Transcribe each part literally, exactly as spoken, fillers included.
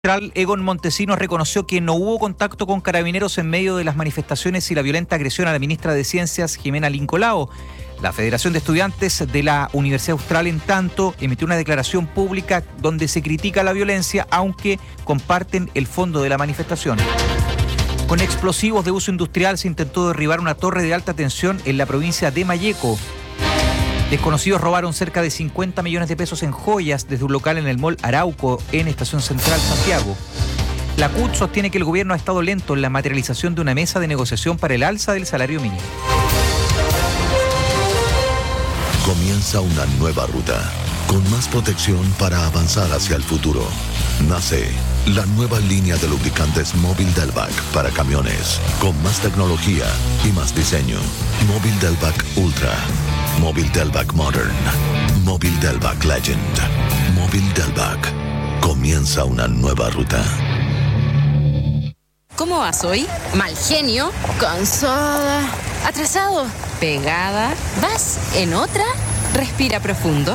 Egon Montesinos reconoció que no hubo contacto con carabineros en medio de las manifestaciones y la violenta agresión a la ministra de Ciencias, Jimena Lincolao. La Federación de Estudiantes de la Universidad Austral, en tanto, emitió una declaración pública donde se critica la violencia, aunque comparten el fondo de la manifestación. Con explosivos de uso industrial se intentó derribar una torre de alta tensión en la provincia de Malleco. Desconocidos robaron cerca de cincuenta millones de pesos en joyas desde un local en el mall Arauco, en Estación Central, Santiago. La C U T sostiene que el gobierno ha estado lento en la materialización de una mesa de negociación para el alza del salario mínimo. Comienza una nueva ruta, con más protección para avanzar hacia el futuro. Nace la nueva línea de lubricantes Móvil Delvac para camiones, con más tecnología y más diseño. Móvil Delvac Ultra. Móvil Delvac Modern. Móvil Delvac Legend. Móvil Delvac. Comienza una nueva ruta. ¿Cómo vas hoy? Mal genio, cansada, atrasado, pegada. ¿Vas en otra? Respira profundo.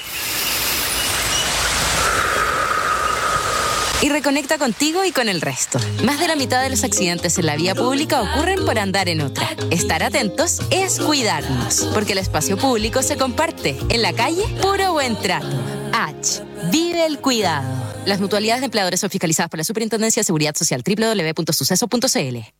Y reconecta contigo y con el resto. Más de la mitad de los accidentes en la vía pública ocurren por andar en otra. Estar atentos es cuidarnos, porque el espacio público se comparte. En la calle, puro buen trato. H. Vive el cuidado. Las mutualidades de empleadores son fiscalizadas por la Superintendencia de Seguridad Social. doble u doble u doble u punto suceso punto c l.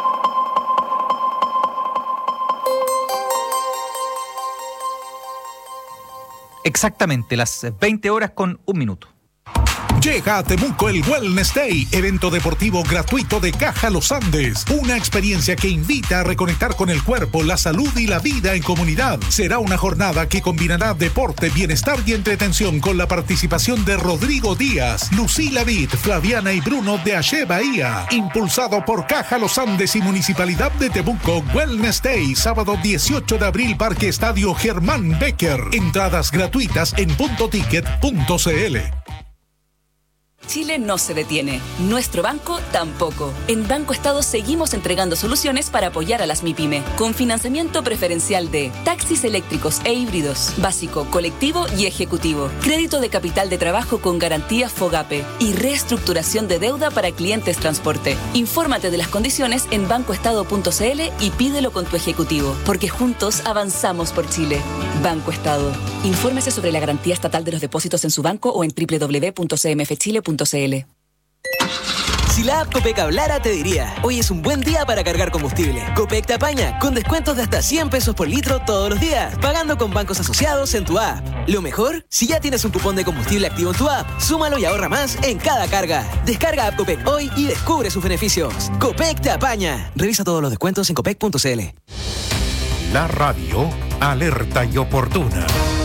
Exactamente, las veinte horas con un minuto. Llega a Temuco el Wellness Day, evento deportivo gratuito de Caja Los Andes. Una experiencia que invita a reconectar con el cuerpo, la salud y la vida en comunidad. Será una jornada que combinará deporte, bienestar y entretención con la participación de Rodrigo Díaz, Lucila Vid, Flaviana y Bruno de Ache Bahía. Impulsado por Caja Los Andes y Municipalidad de Temuco, Wellness Day, sábado dieciocho de abril, Parque Estadio Germán Becker. Entradas gratuitas en punto ticket punto c l. Chile no se detiene. Nuestro banco tampoco. En Banco Estado seguimos entregando soluciones para apoyar a las MIPYME, con financiamiento preferencial de taxis eléctricos e híbridos, básico, colectivo y ejecutivo, crédito de capital de trabajo con garantía FOGAPE y reestructuración de deuda para clientes transporte. Infórmate de las condiciones en banco estado punto c l y pídelo con tu ejecutivo, porque juntos avanzamos por Chile. Banco Estado. Infórmese sobre la garantía estatal de los depósitos en su banco o en doble u doble u doble u punto c m f chile punto c l. Si la app Copec hablara, te diría: hoy es un buen día para cargar combustible. Copec te apaña con descuentos de hasta cien pesos por litro todos los días, pagando con bancos asociados en tu app. Lo mejor, si ya tienes un cupón de combustible activo en tu app, súmalo y ahorra más en cada carga. Descarga app Copec hoy y descubre sus beneficios. Copec te apaña. Revisa todos los descuentos en copec punto c l. La radio alerta y oportuna.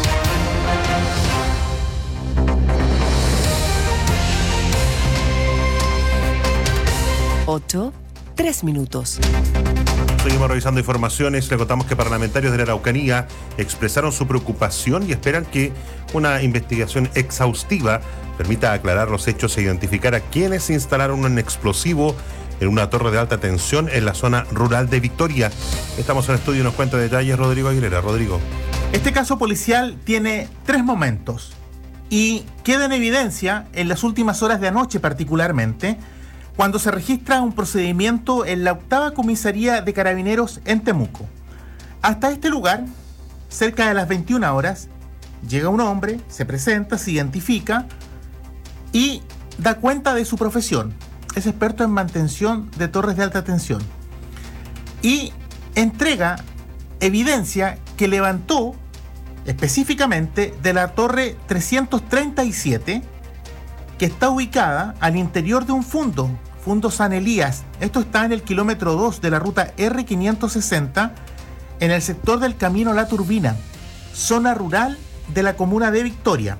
Ocho, tres minutos. Seguimos revisando informaciones. Le contamos que parlamentarios de la Araucanía expresaron su preocupación y esperan que una investigación exhaustiva permita aclarar los hechos e identificar a quienes instalaron un explosivo en una torre de alta tensión en la zona rural de Victoria. Estamos en estudio y nos cuenta detalles Rodrigo Aguilera. Rodrigo. Este caso policial tiene tres momentos y queda en evidencia en las últimas horas de anoche particularmente, cuando se registra un procedimiento en la octava comisaría de Carabineros en Temuco. Hasta este lugar, cerca de las veintiuna horas, llega un hombre, se presenta, se identifica y da cuenta de su profesión. Es experto en mantención de torres de alta tensión. Y entrega evidencia que levantó específicamente de la torre trescientos treinta y siete, que está ubicada al interior de un fundo, Fundo San Elías. Esto está en el kilómetro dos de la ruta erre quinientos sesenta, en el sector del Camino La Turbina, zona rural de la comuna de Victoria.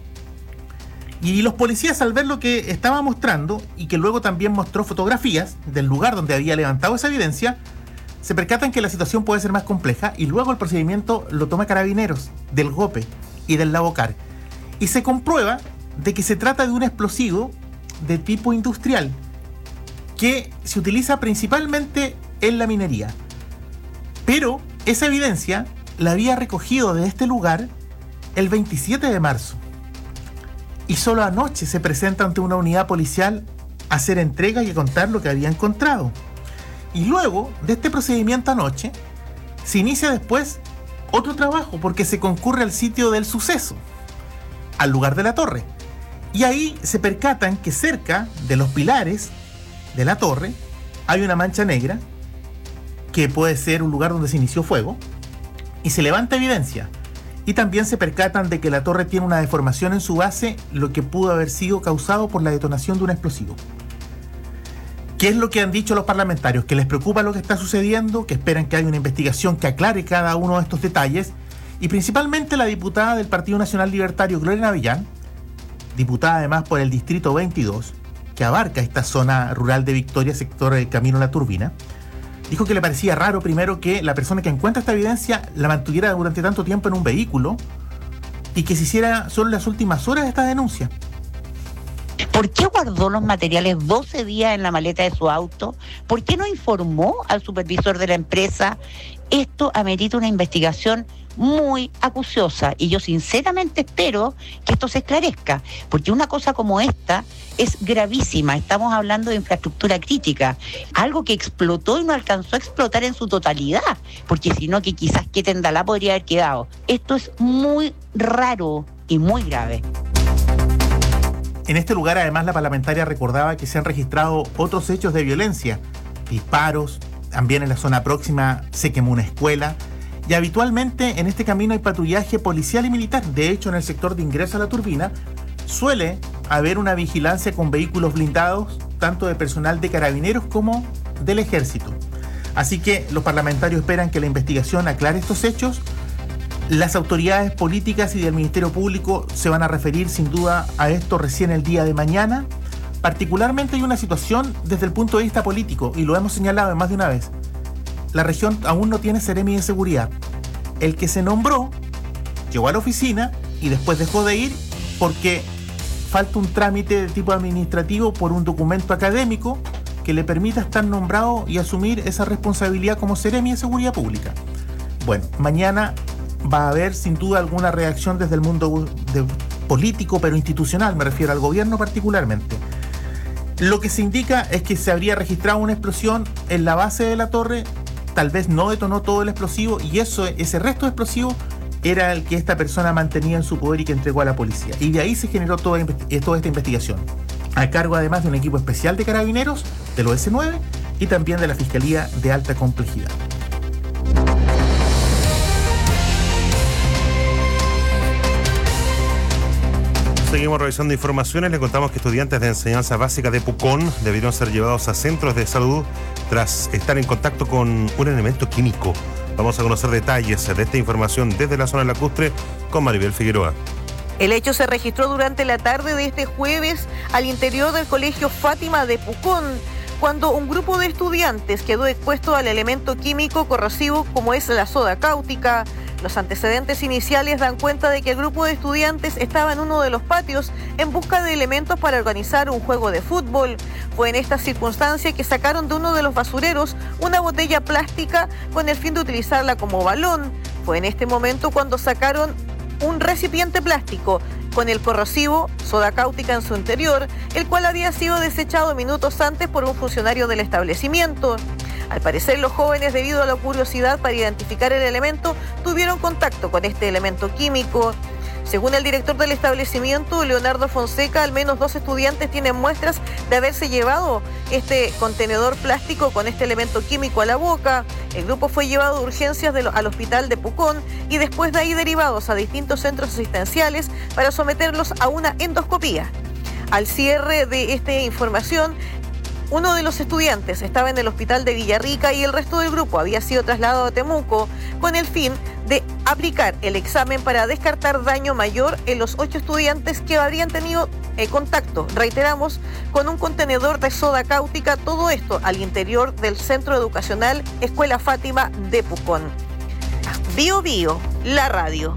Y los policías, al ver lo que estaba mostrando, y que luego también mostró fotografías del lugar donde había levantado esa evidencia, se percatan que la situación puede ser más compleja, y luego el procedimiento lo toma Carabineros, del GOPE y del Lavocar. Y se comprueba de que se trata de un explosivo de tipo industrial que se utiliza principalmente en la minería. Pero esa evidencia la había recogido de este lugar el veintisiete de marzo. y solo anoche se presenta ante una unidad policial a hacer entrega y a contar lo que había encontrado. Y luego de este procedimiento anoche, se inicia después otro trabajo porque se concurre al sitio del suceso, al lugar de la torre. Y ahí se percatan que cerca de los pilares de la torre hay una mancha negra que puede ser un lugar donde se inició fuego, y se levanta evidencia. Y también se percatan de que la torre tiene una deformación en su base, lo que pudo haber sido causado por la detonación de un explosivo. ¿Qué es lo que han dicho los parlamentarios? Que les preocupa lo que está sucediendo, que esperan que haya una investigación que aclare cada uno de estos detalles, y principalmente la diputada del Partido Nacional Libertario, Gloria Navillán, diputada además por el Distrito veintidós, que abarca esta zona rural de Victoria, sector del Camino La Turbina, dijo que le parecía raro primero que la persona que encuentra esta evidencia la mantuviera durante tanto tiempo en un vehículo y que se hiciera solo en las últimas horas de esta denuncia. ¿Por qué guardó los materiales doce días en la maleta de su auto? ¿Por qué no informó al supervisor de la empresa? Esto amerita una investigación muy acuciosa y yo sinceramente espero que esto se esclarezca, porque una cosa como esta es gravísima. Estamos hablando de infraestructura crítica, algo que explotó y no alcanzó a explotar en su totalidad, porque si no, que quizás qué tendalá podría haber quedado. Esto es muy raro y muy grave. En este lugar, además, la parlamentaria recordaba que se han registrado otros hechos de violencia, disparos, también en la zona próxima se quemó una escuela, y habitualmente en este camino hay patrullaje policial y militar. De hecho, en el sector de ingreso a la turbina suele haber una vigilancia con vehículos blindados, tanto de personal de carabineros como del ejército. Así que los parlamentarios esperan que la investigación aclare estos hechos. Las autoridades políticas y del Ministerio Público se van a referir sin duda a esto recién el día de mañana. Particularmente hay una situación desde el punto de vista político, y lo hemos señalado más de una vez. La región aún no tiene seremi de seguridad. El que se nombró llegó a la oficina y después dejó de ir porque falta un trámite de tipo administrativo por un documento académico que le permita estar nombrado y asumir esa responsabilidad como seremi de seguridad pública. Bueno, mañana va a haber sin duda alguna reacción desde el mundo de político, pero institucional, me refiero al gobierno particularmente. Lo que se indica es que se habría registrado una explosión en la base de la torre, tal vez no detonó todo el explosivo, y eso, ese resto de explosivo era el que esta persona mantenía en su poder y que entregó a la policía. Y de ahí se generó toda, toda esta investigación, a cargo además de un equipo especial de carabineros, del O S nueve y también de la Fiscalía de Alta Complejidad. Seguimos revisando informaciones. Le contamos que estudiantes de enseñanza básica de Pucón debieron ser llevados a centros de salud tras estar en contacto con un elemento químico. Vamos a conocer detalles de esta información desde la zona lacustre con Maribel Figueroa. El hecho se registró durante la tarde de este jueves al interior del Colegio Fátima de Pucón, cuando un grupo de estudiantes quedó expuesto al elemento químico corrosivo como es la soda cáustica. Los antecedentes iniciales dan cuenta de que el grupo de estudiantes estaba en uno de los patios en busca de elementos para organizar un juego de fútbol. Fue en esta circunstancia que sacaron de uno de los basureros una botella plástica con el fin de utilizarla como balón. Fue en este momento cuando sacaron un recipiente plástico con el corrosivo soda cáustica en su interior, el cual había sido desechado minutos antes por un funcionario del establecimiento. Al parecer, los jóvenes, debido a la curiosidad para identificar el elemento, tuvieron contacto con este elemento químico. Según el director del establecimiento, Leonardo Fonseca, al menos dos estudiantes tienen muestras de haberse llevado este contenedor plástico con este elemento químico a la boca. El grupo fue llevado de urgencias de lo, al hospital de Pucón y después de ahí derivados a distintos centros asistenciales para someterlos a una endoscopía. Al cierre de esta información, uno de los estudiantes estaba en el hospital de Villarrica y el resto del grupo había sido trasladado a Temuco con el fin de aplicar el examen para descartar daño mayor en los ocho estudiantes que habrían tenido eh, contacto, reiteramos, con un contenedor de soda cáustica, todo esto al interior del Centro Educacional Escuela Fátima de Pucón. Bio Bio, la radio.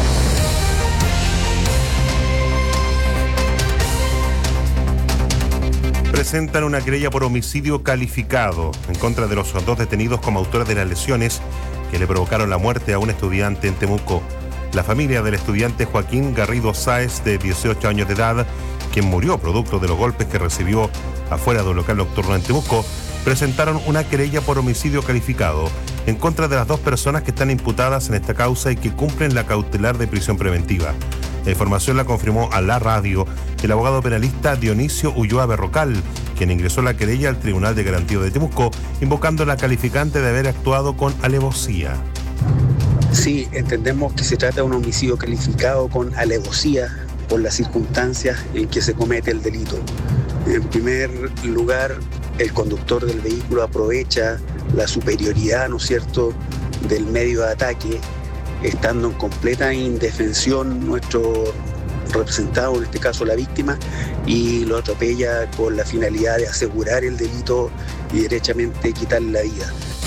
Presentan una querella por homicidio calificado en contra de los dos detenidos como autores de las lesiones que le provocaron la muerte a un estudiante en Temuco. La familia del estudiante Joaquín Garrido Sáez, de dieciocho años de edad, quien murió producto de los golpes que recibió afuera de un local nocturno en Temuco, presentaron una querella por homicidio calificado en contra de las dos personas que están imputadas en esta causa y que cumplen la cautelar de prisión preventiva. La información la confirmó a la radio el abogado penalista Dionisio Ulloa Berrocal, quien ingresó la querella al Tribunal de Garantía de Temuco, invocando la calificante de haber actuado con alevosía. Sí, entendemos que se trata de un homicidio calificado con alevosía por las circunstancias en que se comete el delito. En primer lugar, el conductor del vehículo aprovecha la superioridad, ¿no es cierto?, del medio de ataque, estando en completa indefensión nuestro representado, en este caso la víctima, y lo atropella con la finalidad de asegurar el delito y derechamente quitarle la vida.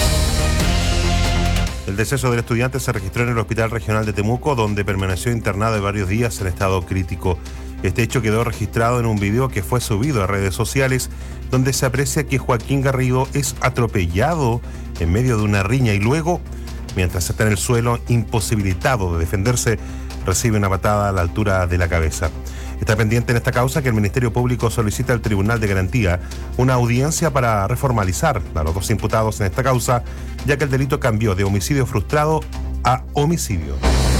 El deceso del estudiante se registró en el Hospital Regional de Temuco, donde permaneció internado de varios días en estado crítico. Este hecho quedó registrado en un video que fue subido a redes sociales, donde se aprecia que Joaquín Garrido es atropellado en medio de una riña y luego, mientras está en el suelo, imposibilitado de defenderse, recibe una patada a la altura de la cabeza. Está pendiente en esta causa que el Ministerio Público solicita al Tribunal de Garantía una audiencia para reformalizar a los dos imputados en esta causa, ya que el delito cambió de homicidio frustrado a homicidio.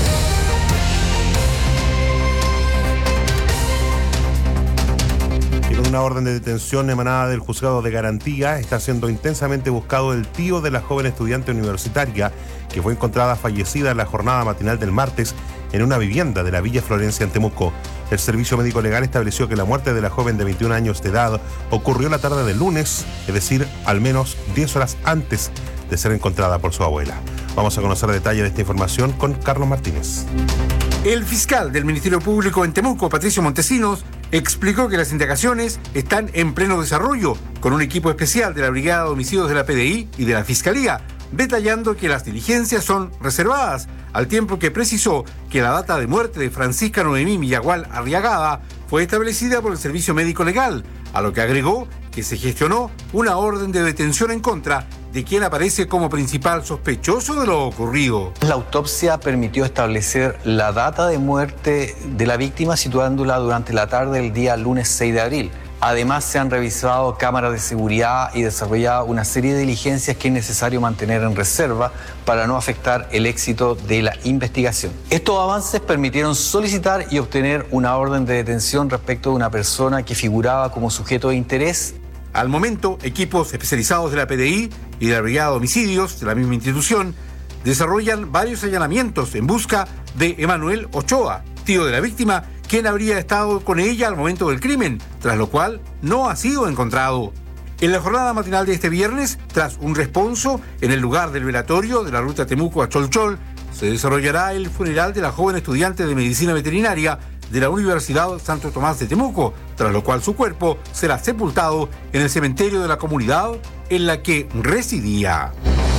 Y con una orden de detención emanada del Juzgado de Garantía, está siendo intensamente buscado el tío de la joven estudiante universitaria que fue encontrada fallecida en la jornada matinal del martes en una vivienda de la Villa Florencia en Temuco. El Servicio Médico Legal estableció que la muerte de la joven de veintiún años de edad ocurrió la tarde del lunes, es decir, al menos diez horas antes de ser encontrada por su abuela. Vamos a conocer detalles de esta información con Carlos Martínez. El fiscal del Ministerio Público en Temuco, Patricio Montesinos, explicó que las indagaciones están en pleno desarrollo con un equipo especial de la Brigada de Homicidios de la P D I y de la Fiscalía, detallando que las diligencias son reservadas, al tiempo que precisó que la data de muerte de Francisca Noemí Millagual Arriagada fue establecida por el Servicio Médico Legal, a lo que agregó que se gestionó una orden de detención en contra de quien aparece como principal sospechoso de lo ocurrido. La autopsia permitió establecer la data de muerte de la víctima, situándola durante la tarde del día lunes seis de abril. Además, se han revisado cámaras de seguridad y desarrollado una serie de diligencias que es necesario mantener en reserva para no afectar el éxito de la investigación. Estos avances permitieron solicitar y obtener una orden de detención respecto de una persona que figuraba como sujeto de interés. Al momento, equipos especializados de la P D I y de la Brigada de Homicidios de la misma institución desarrollan varios allanamientos en busca de Emanuel Ochoa, tío de la víctima, quien habría estado con ella al momento del crimen, tras lo cual no ha sido encontrado. En la jornada matinal de este viernes, tras un responso en el lugar del velatorio de la ruta Temuco a Cholchol, se desarrollará el funeral de la joven estudiante de medicina veterinaria de la Universidad Santo Tomás de Temuco, tras lo cual su cuerpo será sepultado en el cementerio de la comunidad en la que residía.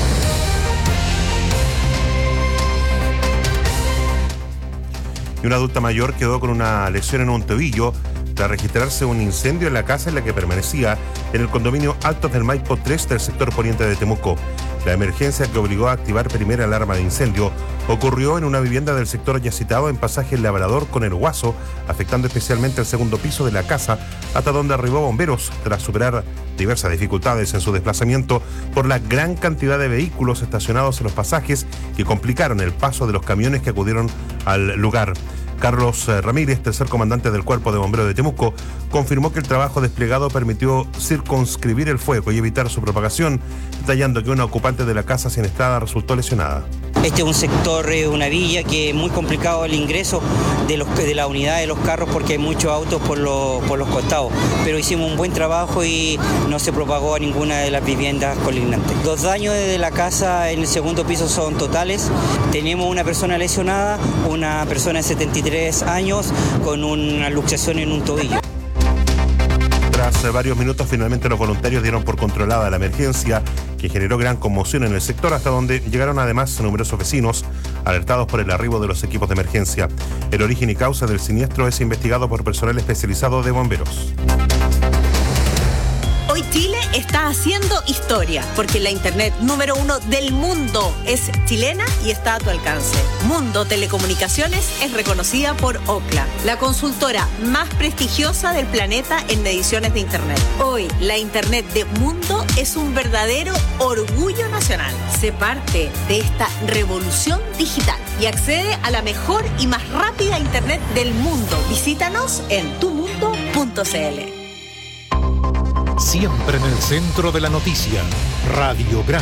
Y una adulta mayor quedó con una lesión en un tobillo tras registrarse un incendio en la casa en la que permanecía en el condominio Altos del Maipo tres del sector poniente de Temuco. La emergencia que obligó a activar primera alarma de incendio ocurrió en una vivienda del sector ya citado en pasaje El Labrador con el Guaso, afectando especialmente el segundo piso de la casa, hasta donde arribó bomberos tras superar diversas dificultades en su desplazamiento por la gran cantidad de vehículos estacionados en los pasajes que complicaron el paso de los camiones que acudieron al lugar. Carlos Ramírez, tercer comandante del Cuerpo de Bomberos de Temuco, confirmó que el trabajo desplegado permitió circunscribir el fuego y evitar su propagación, detallando que una ocupante de la casa Siniestrada resultó lesionada. Este es un sector, una villa, que es muy complicado el ingreso de, los, de la unidad de los carros porque hay muchos autos por, lo, por los costados, pero hicimos un buen trabajo y no se propagó a ninguna de las viviendas colindantes. Los daños de la casa en el segundo piso son totales. Tenemos una persona lesionada, una persona de setenta y tres años con una luxación en un tobillo. Tras varios minutos, finalmente los voluntarios dieron por controlada la emergencia, que generó gran conmoción en el sector, hasta donde llegaron además numerosos vecinos alertados por el arribo de los equipos de emergencia. El origen y causa del siniestro es investigado por personal especializado de bomberos. Hoy Chile está haciendo historia, porque la internet número uno del mundo es chilena y está a tu alcance. Mundo Telecomunicaciones es reconocida por Ookla, la consultora más prestigiosa del planeta en mediciones de internet. Hoy, la internet de Mundo es un verdadero orgullo nacional. Sé parte de esta revolución digital y accede a la mejor y más rápida internet del mundo. Visítanos en tu mundo punto c l. Siempre en el centro de la noticia, Radiograma.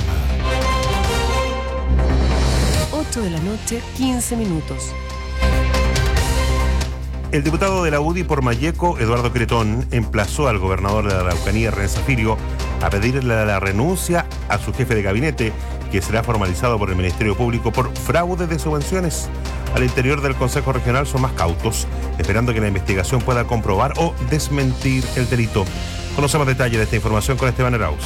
ocho de la noche, quince minutos. El diputado de la U D I por Malleco, Eduardo Cretón, emplazó al gobernador de la Araucanía, René Zaffirio, a pedirle la renuncia a su jefe de gabinete, que será formalizado por el Ministerio Público por fraude de subvenciones. Al interior del Consejo Regional son más cautos, esperando que la investigación pueda comprobar o desmentir el delito. Conocemos detalles de esta información con Esteban Arauz.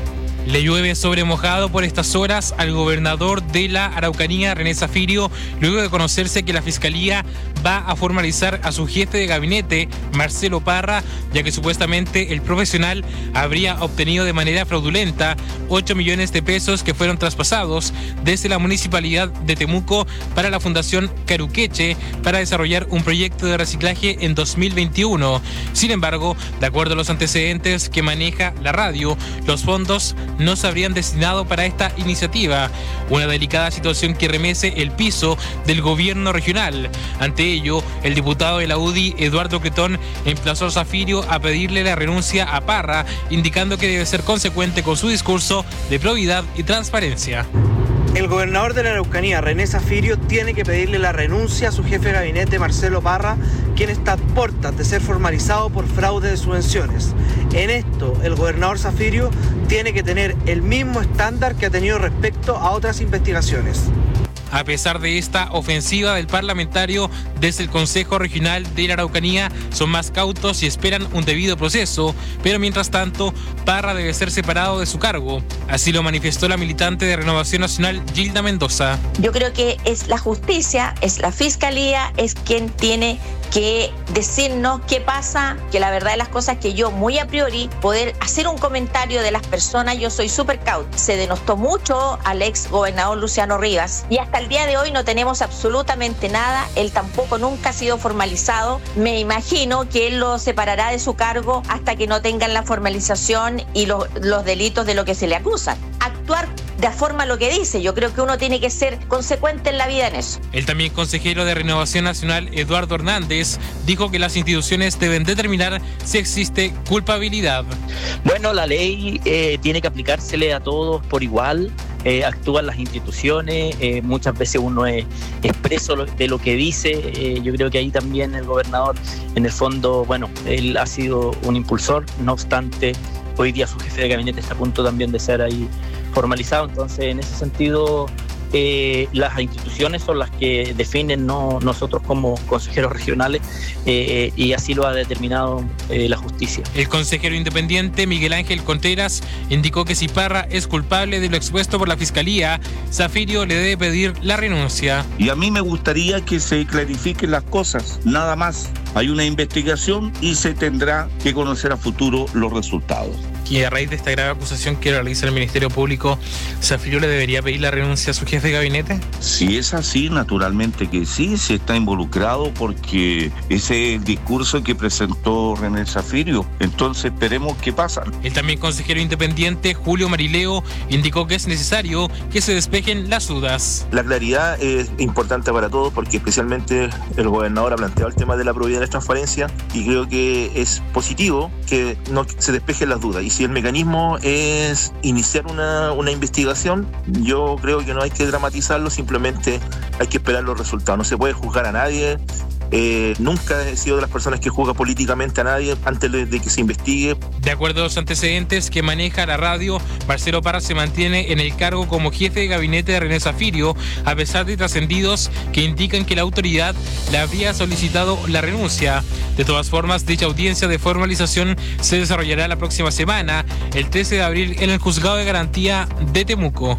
Le llueve sobre mojado por estas horas al gobernador de la Araucanía, René Zaffirio, luego de conocerse que la Fiscalía va a formalizar a su jefe de gabinete, Marcelo Parra, ya que supuestamente el profesional habría obtenido de manera fraudulenta ocho millones de pesos que fueron traspasados desde la municipalidad de Temuco para la Fundación Caruqueche para desarrollar un proyecto de reciclaje en dos mil veintiuno. Sin embargo, de acuerdo a los antecedentes que maneja la radio, los fondos no se habrían destinado para esta iniciativa, una delicada situación que remece el piso del gobierno regional. Ante ello, el diputado de la U D I, Eduardo Cretón, emplazó a Zaffirio a pedirle la renuncia a Parra, indicando que debe ser consecuente con su discurso de probidad y transparencia. El gobernador de la Araucanía, René Zaffirio, tiene que pedirle la renuncia a su jefe de gabinete, Marcelo Parra, quien está a puertas de ser formalizado por fraude de subvenciones. En esto, el gobernador Zaffirio tiene que tener el mismo estándar que ha tenido respecto a otras investigaciones. A pesar de esta ofensiva del parlamentario, desde el Consejo Regional de la Araucanía son más cautos y esperan un debido proceso, pero mientras tanto, Parra debe ser separado de su cargo. Así lo manifestó la militante de Renovación Nacional, Gilda Mendoza. Yo creo que es la justicia, es la fiscalía, es quien tiene que decirnos qué pasa, que la verdad de las cosas que yo muy a priori poder hacer un comentario de las personas, yo soy súper cauta. Se denostó mucho al ex gobernador Luciano Rivas y hasta el día de hoy no tenemos absolutamente nada, él tampoco nunca ha sido formalizado. Me imagino que él lo separará de su cargo hasta que no tengan la formalización y los, los delitos de lo que se le acusan. Actuar de forma a lo que dice, yo creo que uno tiene que ser consecuente en la vida en eso. El también consejero de Renovación Nacional, Eduardo Hernández, dijo que las instituciones deben determinar si existe culpabilidad. Bueno, la ley eh, tiene que aplicársele a todos por igual. Eh, actúan las instituciones, eh, muchas veces uno es expreso de lo que dice. Eh, yo creo que ahí también el gobernador, en el fondo, bueno, él ha sido un impulsor, no obstante, hoy día su jefe de gabinete está a punto también de ser ahí formalizado, entonces en ese sentido eh, las instituciones son las que definen, no nosotros como consejeros regionales, eh, y así lo ha determinado eh, la justicia. El consejero independiente Miguel Ángel Contreras indicó que si Parra es culpable de lo expuesto por la Fiscalía, Zaffirio le debe pedir la renuncia. Y a mí me gustaría que se clarifiquen las cosas, nada más. Hay una investigación y se tendrá que conocer a futuro los resultados. Y a raíz de esta grave acusación que realiza el Ministerio Público, ¿Zaffirio le debería pedir la renuncia a su jefe de gabinete? Si es así, naturalmente que sí, se está involucrado porque ese es el discurso que presentó René Zaffirio. Entonces esperemos qué pasa. El también consejero independiente Julio Marileo indicó que es necesario que se despejen las dudas. La claridad es importante para todos porque especialmente el gobernador ha planteado el tema de la probidad y la transparencia y creo que es positivo que no se despejen las dudas. Y si el mecanismo es iniciar una, una investigación, yo creo que no hay que dramatizarlo, simplemente hay que esperar los resultados. No se puede juzgar a nadie. Eh, nunca he sido de las personas que juzga políticamente a nadie antes de, de que se investigue. De acuerdo a los antecedentes que maneja la radio, Marcelo Parra se mantiene en el cargo como jefe de gabinete de René Zaffirio, a pesar de trascendidos que indican que la autoridad le habría solicitado la renuncia. De todas formas, dicha audiencia de formalización se desarrollará la próxima semana, el trece de abril, en el Juzgado de Garantía de Temuco.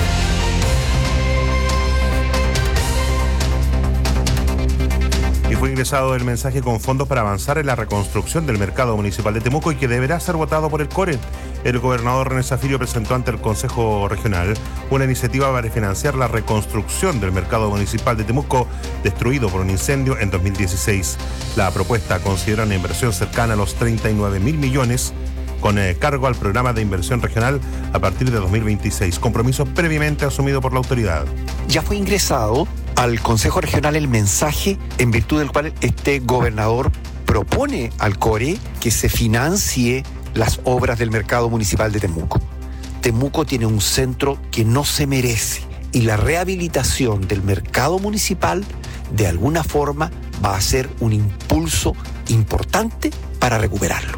Y fue ingresado el mensaje con fondos para avanzar en la reconstrucción del mercado municipal de Temuco y que deberá ser votado por el CORE. El gobernador René Zafirio presentó ante el Consejo Regional una iniciativa para financiar la reconstrucción del mercado municipal de Temuco, destruido por un incendio en dos mil dieciséis. La propuesta considera una inversión cercana a los treinta y nueve mil millones, con eh, cargo al programa de inversión regional a partir de dos mil veintiséis, compromiso previamente asumido por la autoridad. Ya fue ingresado al Consejo Regional el mensaje en virtud del cual este gobernador propone al CORE que se financie las obras del mercado municipal de Temuco. Temuco tiene un centro que no se merece y la rehabilitación del mercado municipal de alguna forma va a ser un impulso importante para recuperarlo.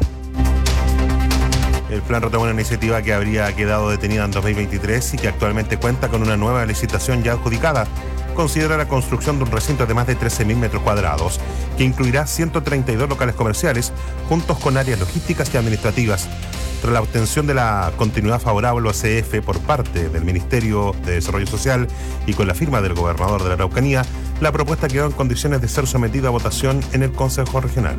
El plan retoma una iniciativa que habría quedado detenida en dos mil veintitrés y que actualmente cuenta con una nueva licitación ya adjudicada. Considera la construcción de un recinto de más de trece mil metros cuadrados, que incluirá ciento treinta y dos locales comerciales, juntos con áreas logísticas y administrativas. Tras la obtención de la continuidad favorable a C F por parte del Ministerio de Desarrollo Social y con la firma del gobernador de la Araucanía, la propuesta quedó en condiciones de ser sometida a votación en el Consejo Regional.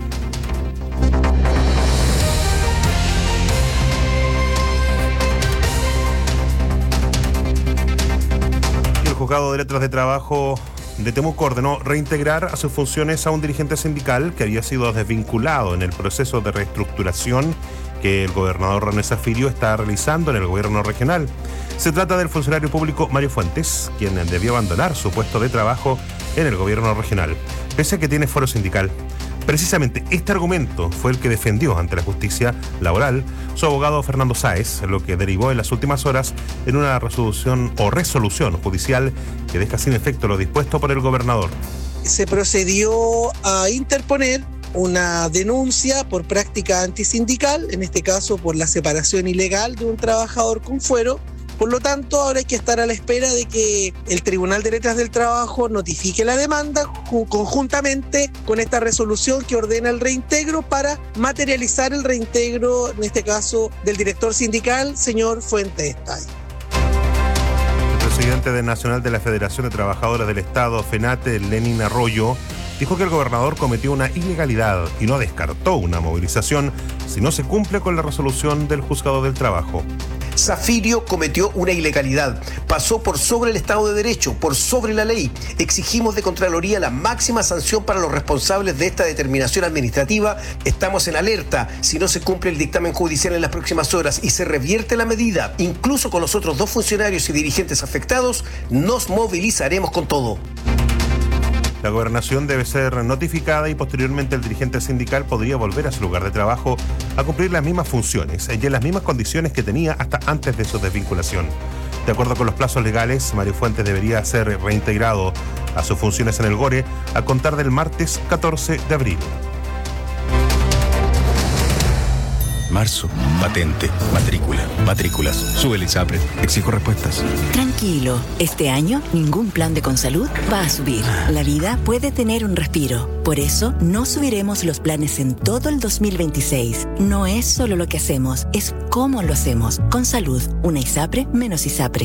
El juzgado de letras de trabajo de Temuco ordenó reintegrar a sus funciones a un dirigente sindical que había sido desvinculado en el proceso de reestructuración que el gobernador René Zafirio está realizando en el gobierno regional. Se trata del funcionario público Mario Fuentes, quien debió abandonar su puesto de trabajo en el gobierno regional, pese a que tiene foro sindical. Precisamente este argumento fue el que defendió ante la justicia laboral su abogado Fernando Sáez, lo que derivó en las últimas horas en una resolución o resolución judicial que deja sin efecto lo dispuesto por el gobernador. Se procedió a interponer una denuncia por práctica antisindical, en este caso por la separación ilegal de un trabajador con fuero. Por lo tanto, ahora hay que estar a la espera de que el Tribunal de Letras del Trabajo notifique la demanda conjuntamente con esta resolución que ordena el reintegro para materializar el reintegro, en este caso, del director sindical, señor Fuentes Estay. El presidente del Nacional de la Federación de Trabajadores del Estado, FENATE, Lenín Arroyo, dijo que el gobernador cometió una ilegalidad y no descartó una movilización si no se cumple con la resolución del Juzgado del Trabajo. Zafirio cometió una ilegalidad, pasó por sobre el Estado de Derecho, por sobre la ley. Exigimos de Contraloría la máxima sanción para los responsables de esta determinación administrativa. Estamos en alerta. Si no se cumple el dictamen judicial en las próximas horas y se revierte la medida, incluso con los otros dos funcionarios y dirigentes afectados, nos movilizaremos con todo. La gobernación debe ser notificada y posteriormente el dirigente sindical podría volver a su lugar de trabajo a cumplir las mismas funciones y en las mismas condiciones que tenía hasta antes de su desvinculación. De acuerdo con los plazos legales, Mario Fuentes debería ser reintegrado a sus funciones en el GORE a contar del martes catorce de abril. Marzo, patente, matrícula, matrículas, sube el ISAPRE, exijo respuestas. Tranquilo, este año ningún plan de Consalud va a subir. La vida puede tener un respiro. Por eso no subiremos los planes en todo el dos mil veintiséis. No es solo lo que hacemos, es cómo lo hacemos. Consalud, una ISAPRE menos ISAPRE.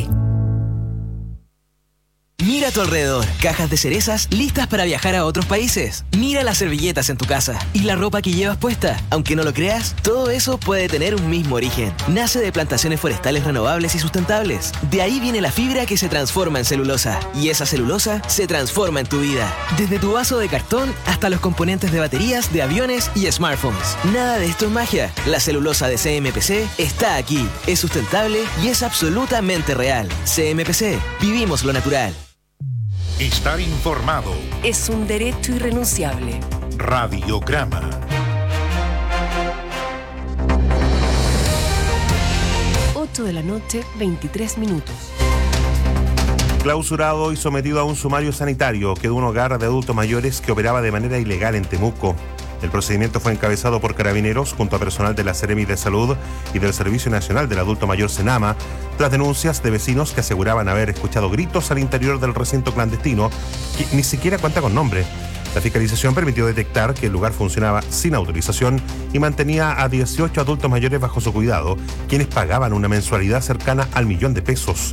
Mira a tu alrededor, cajas de cerezas listas para viajar a otros países. Mira las servilletas en tu casa y la ropa que llevas puesta. Aunque no lo creas, todo eso puede tener un mismo origen. Nace de plantaciones forestales renovables y sustentables. De ahí viene la fibra que se transforma en celulosa. Y esa celulosa se transforma en tu vida. Desde tu vaso de cartón hasta los componentes de baterías, de aviones y smartphones. Nada de esto es magia. La celulosa de C M P C está aquí. Es sustentable y es absolutamente real. C M P C. Vivimos lo natural. Estar informado es un derecho irrenunciable. Radiograma. ocho de la noche, veintitrés minutos. Clausurado y sometido a un sumario sanitario quedó un hogar de adultos mayores que operaba de manera ilegal en Temuco. El procedimiento fue encabezado por carabineros junto a personal de la Seremi de Salud y del Servicio Nacional del Adulto Mayor SENAMA, tras denuncias de vecinos que aseguraban haber escuchado gritos al interior del recinto clandestino que ni siquiera cuenta con nombre. La fiscalización permitió detectar que el lugar funcionaba sin autorización y mantenía a dieciocho adultos mayores bajo su cuidado, quienes pagaban una mensualidad cercana al millón de pesos.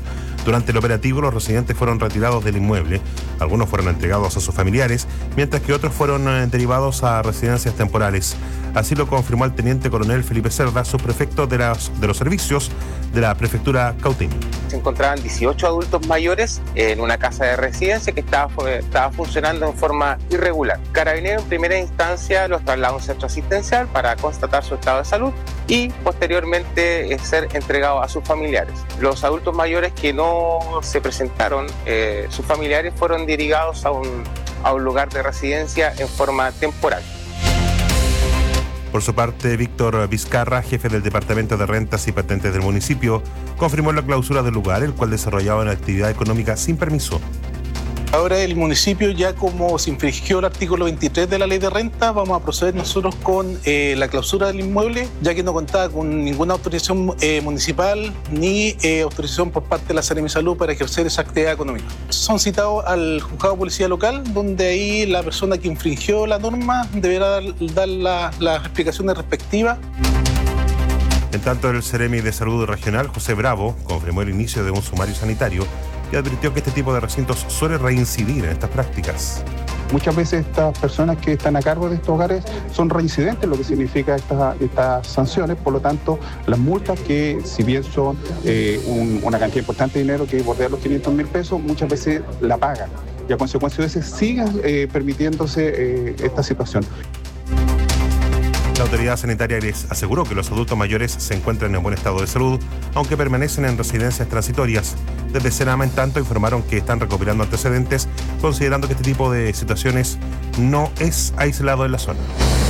Durante el operativo, los residentes fueron retirados del inmueble. Algunos fueron entregados a sus familiares, mientras que otros fueron eh, derivados a residencias temporales. Así lo confirmó el teniente coronel Felipe Cerda, subprefecto de, las, de los servicios de la prefectura Cautín. Se encontraban dieciocho adultos mayores en una casa de residencia que estaba, estaba funcionando en forma irregular. Carabineros en primera instancia los trasladó a un centro asistencial para constatar su estado de salud y posteriormente eh, ser entregados a sus familiares. Los adultos mayores que no se presentaron, eh, sus familiares fueron dirigidos a un, a un lugar de residencia en forma temporal. Por su parte, Víctor Vizcarra, jefe del Departamento de Rentas y Patentes del municipio, confirmó la clausura del lugar, el cual desarrollaba una actividad económica sin permiso. Ahora el municipio, ya como se infringió el artículo veintitrés de la ley de renta, vamos a proceder nosotros con eh, la clausura del inmueble, ya que no contaba con ninguna autorización eh, municipal ni eh, autorización por parte de la Seremi Salud para ejercer esa actividad económica. Son citados al juzgado de policía local, donde ahí la persona que infringió la norma deberá dar, dar la, las explicaciones respectivas. En tanto, el Seremi de Salud Regional, José Bravo, confirmó el inicio de un sumario sanitario y advirtió que este tipo de recintos suele reincidir en estas prácticas. Muchas veces estas personas que están a cargo de estos hogares son reincidentes, lo que significa esta, estas sanciones. Por lo tanto, las multas, que si bien son eh, un, una cantidad importante de dinero que bordea los quinientos mil pesos, muchas veces la pagan y a consecuencia de eso siguen eh, permitiéndose eh, esta situación. La autoridad sanitaria les aseguró que los adultos mayores se encuentran en buen estado de salud, aunque permanecen en residencias transitorias. Desde Senama, en tanto, informaron que están recopilando antecedentes, considerando que este tipo de situaciones no es aislado en la zona.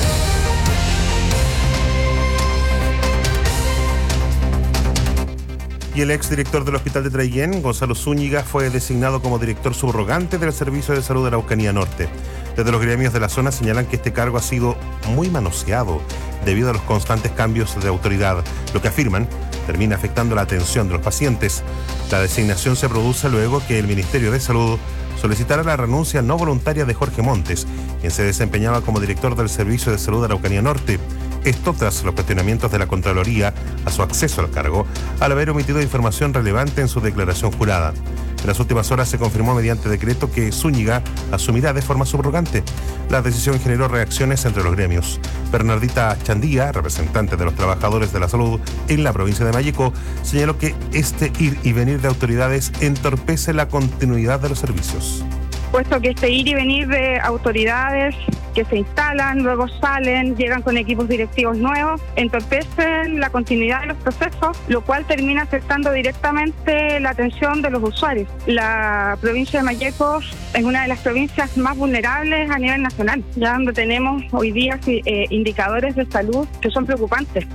Y el exdirector del Hospital de Traiguén, Gonzalo Zúñiga, fue designado como director subrogante del Servicio de Salud de la Araucanía Norte. Desde los gremios de la zona señalan que este cargo ha sido muy manoseado debido a los constantes cambios de autoridad, lo que afirman termina afectando la atención de los pacientes. La designación se produce luego que el Ministerio de Salud solicitara la renuncia no voluntaria de Jorge Montes, quien se desempeñaba como director del Servicio de Salud de la Araucanía Norte. Esto tras los cuestionamientos de la Contraloría a su acceso al cargo, al haber omitido información relevante en su declaración jurada. En las últimas horas se confirmó mediante decreto que Zúñiga asumirá de forma subrogante. La decisión generó reacciones entre los gremios. Bernardita Chandía, representante de los trabajadores de la salud en la provincia de Malleco, señaló que este ir y venir de autoridades entorpece la continuidad de los servicios. Puesto que este ir y venir de autoridades que se instalan, luego salen, llegan con equipos directivos nuevos, entorpecen la continuidad de los procesos, lo cual termina afectando directamente la atención de los usuarios. La provincia de Malleco es una de las provincias más vulnerables a nivel nacional, ya donde tenemos hoy día eh, indicadores de salud que son preocupantes.